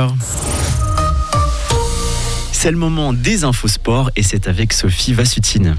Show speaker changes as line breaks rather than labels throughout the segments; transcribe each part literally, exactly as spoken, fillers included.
heures. C'est le moment des infos sport et c'est avec Sophie Vassutine.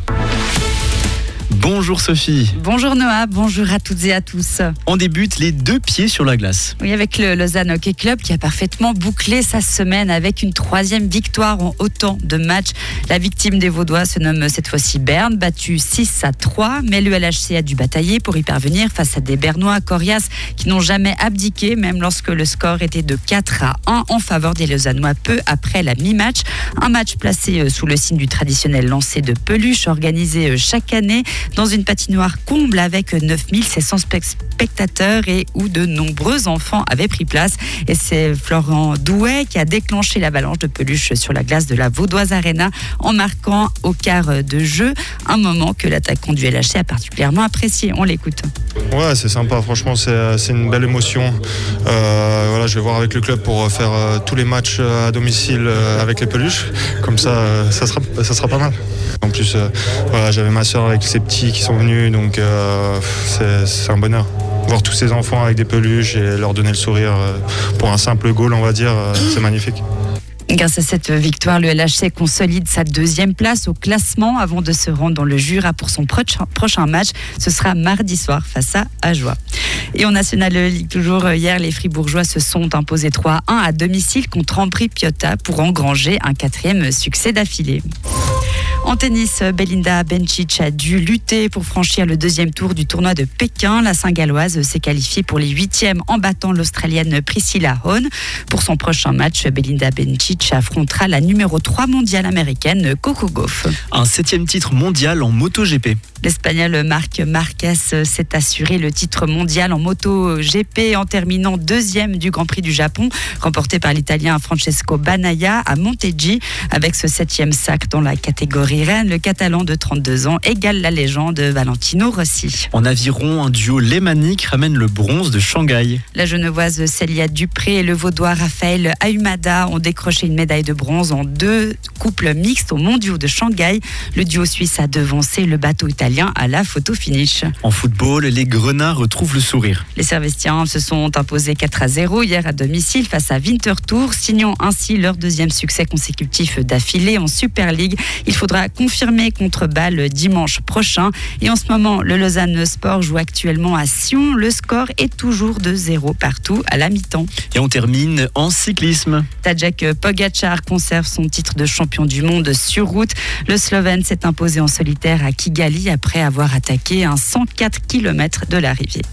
Bonjour Sophie.
Bonjour Noah, bonjour à toutes et à tous.
On débute les deux pieds sur la glace.
Oui, avec le Lausanne Hockey Club qui a parfaitement bouclé sa semaine avec une troisième victoire en autant de matchs. La victime des Vaudois se nomme cette fois-ci Berne, battu six à trois, mais le L H C a dû batailler pour y parvenir face à des Bernois coriaces qui n'ont jamais abdiqué, même lorsque le score était de quatre à un en faveur des Lausannois peu après la mi-match. Un match placé sous le signe du traditionnel lancer de peluche organisé chaque année dans une patinoire comble avec neuf mille sept cents spectateurs et où de nombreux enfants avaient pris place. Et c'est Florent Douet qui a déclenché l'avalanche de peluche sur la glace de la Vaudoise Arena en marquant au quart de jeu, un moment que l'attaquant du L H C a particulièrement apprécié. On l'écoute.
Ouais, c'est sympa, franchement c'est, c'est une belle émotion. Euh, voilà, je vais voir avec le club pour faire euh, tous les matchs à domicile euh, avec les peluches, comme ça, euh, ça, sera, ça sera pas mal. En plus, euh, voilà, j'avais ma soeur avec ses petits qui sont venus, donc euh, c'est, c'est un bonheur. Voir tous ces enfants avec des peluches et leur donner le sourire euh, pour un simple goal, on va dire, euh, c'est magnifique.
Grâce à cette victoire, le L H C consolide sa deuxième place au classement avant de se rendre dans le Jura pour son prochain match. Ce sera mardi soir face à Ajoie. Et en National League, toujours hier, les Fribourgeois se sont imposés trois à un à domicile contre Ambri Piotta pour engranger un quatrième succès d'affilée. En tennis, Belinda Bencic a dû lutter pour franchir le deuxième tour du tournoi de Pékin. La Saint-Galloise s'est qualifiée pour les huitièmes en battant l'Australienne Priscilla Hone. Pour son prochain match, Belinda Bencic affrontera la numéro trois mondiale américaine Coco Gauff.
Un septième titre mondial en MotoGP.
L'Espagnol Marc Marquez s'est assuré le titre mondial en MotoGP en terminant deuxième du Grand Prix du Japon, remporté par l'Italien Francesco Bagnaia à Motegi. Avec ce septième sac dans la catégorie reine, le Catalan de trente-deux ans égale la légende Valentino Rossi.
En aviron, un duo lémanique ramène le bronze de Shanghai.
La Genevoise Célia Dupré et le Vaudois Raphaël Ahumada ont décroché une médaille de bronze en deux couples mixtes aux mondiaux de Shanghai. Le duo suisse a devancé le bateau italien à la photo finish.
En football, les Grenats retrouvent le sourire.
Les Servestiens se sont imposés quatre à zéro hier à domicile face à Winterthur, signant ainsi leur deuxième succès consécutif d'affilée en Super League. Il faudra confirmer contre Bâle dimanche prochain. Et en ce moment, le Lausanne Sport joue actuellement à Sion. Le score est toujours de zéro partout à la mi-temps.
Et on termine en cyclisme.
Tadej Pogačar conserve son titre de champion du monde sur route. Le Slovène s'est imposé en solitaire à Kigali après avoir attaqué un cent quatre kilomètres de l'arrivée.